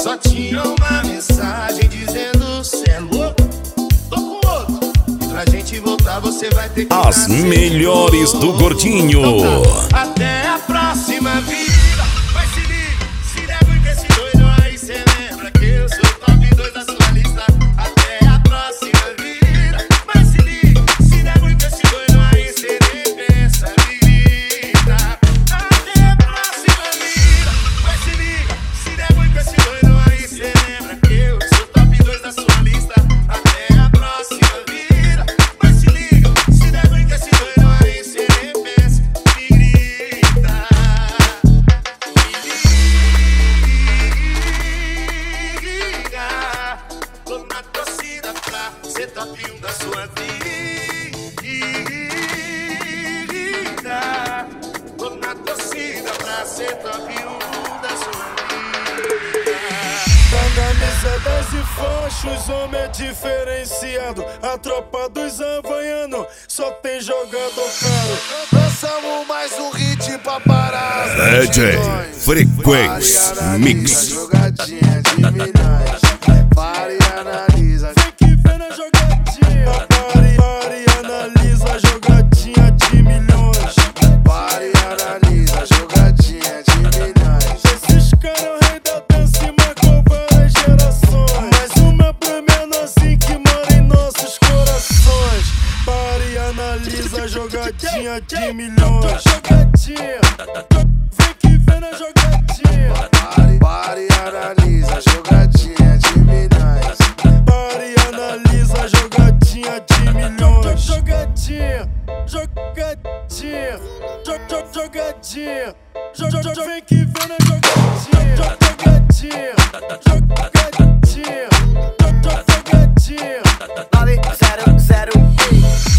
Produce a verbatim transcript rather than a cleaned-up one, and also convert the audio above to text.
Só tinha uma mensagem dizendo: cê é louco, tô com outro. E pra gente voltar você vai ter que As melhores do Gordinho. Até a próxima vida. Vai se liga, se der ruim com esse doido aí, cê lembra que eu sou top dois da sua lista. Até a próxima vida. Vai se liga, se der ruim com esse doido aí, cê nem pensa, me grita. Até a próxima vida. Vai se liga, se der ruim com esse doido aí, cê lembra que eu sou top dois da sua lista. Até a próxima vida. Vai se liga, se der ruim com esse doido aí, cê nem pensa, me grita. Tô na torcida pra ser top um da sua vida. Tô na torcida pra ser top um da sua vida. Camisetas e fachos, homem é diferenciado. A tropa dos havaianos só tem jogador caro. Lançamos mais um hit pra parar. D J Frequência Mix. Jogadinha de milhões. Para e analisa. Vem que vem na jogadinha. Pare, pare e analisa a jogadinha de milhões. Para e analisa. Jogadinha de milhões. Esses caras é o rei da dança e marcou várias gerações. Mas o meu prêmio é nozinho que mora em nossos corações. Pare e analisa a jogadinha de milhões. Jogadinha. Vem que vem na jogadinha. Pare, pare e analisa. Jogadinha de milhões. Pare e analisa a jogadinha de milhões. Jogadinha, jogadinha, jo- jo- jogadinha, jo- jo- jo- vem que vem na jogadinha, jogadinha, jogadinha.